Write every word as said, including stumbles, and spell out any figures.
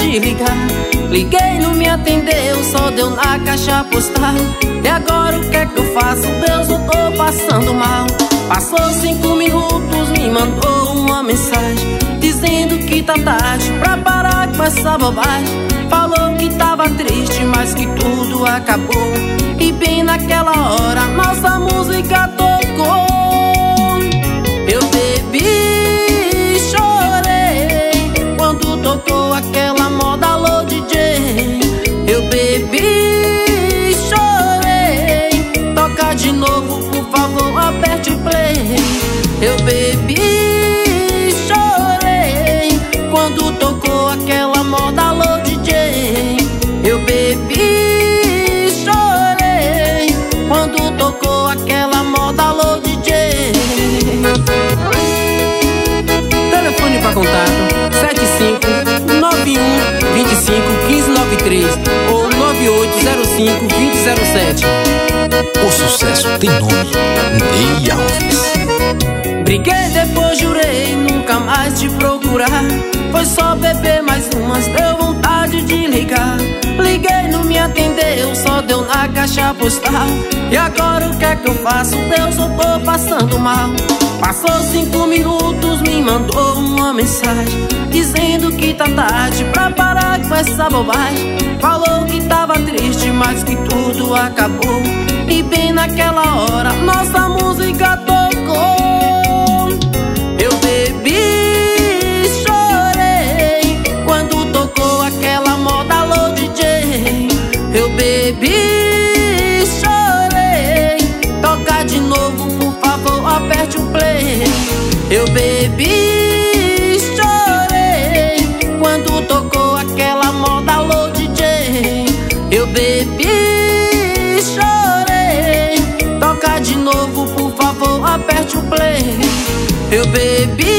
de ligar. Liguei, não me atendeu, só deu na caixa postal. E agora o que é que eu faço? Deus, eu tô passando mal. Passou cinco minutos, me mandou uma mensagem dizendo que tá tarde pra parar com essa bobagem. Falou que tava triste, mas que tudo acabou. E bem naquela hora nossa música tocou. Eu bebi, chorei quando tocou aquela moda Alô D J. Eu bebi, chorei, toca de novo, por favor, aperte o play. Eu bebi, chorei quando tocou aquela moda Alô D J. Eu bebi, chorei quando tocou aquela moda Alô D J. Telefone para contato sete cinco nove um dois cinco um cinco nove três ou nove oito zero cinco dois zero zero sete. O sucesso tem nome: Ney Alves. Briguei, depois jurei nunca mais te procurar. Foi só beber mais umas, deu vontade de ligar. Liguei, não me atendeu, só deu na caixa postal. E agora o que é que eu faço? Deus, eu tô passando mal. Passou cinco minutos, me mandou uma mensagem dizendo que tá tarde pra parar com essa bobagem. Falou que tava triste, mas que tudo acabou. E bem naquela hora nossa música tocou. Eu bebi, chorei quando tocou aquela moda Alô D J. Eu bebi, chorei, toca de novo, por favor, aperte o play. Eu bebi, chorei quando tocou aquela moda Alô D J. Eu bebi, chorei, toca de novo, por favor, aperte o play. Eu bebi,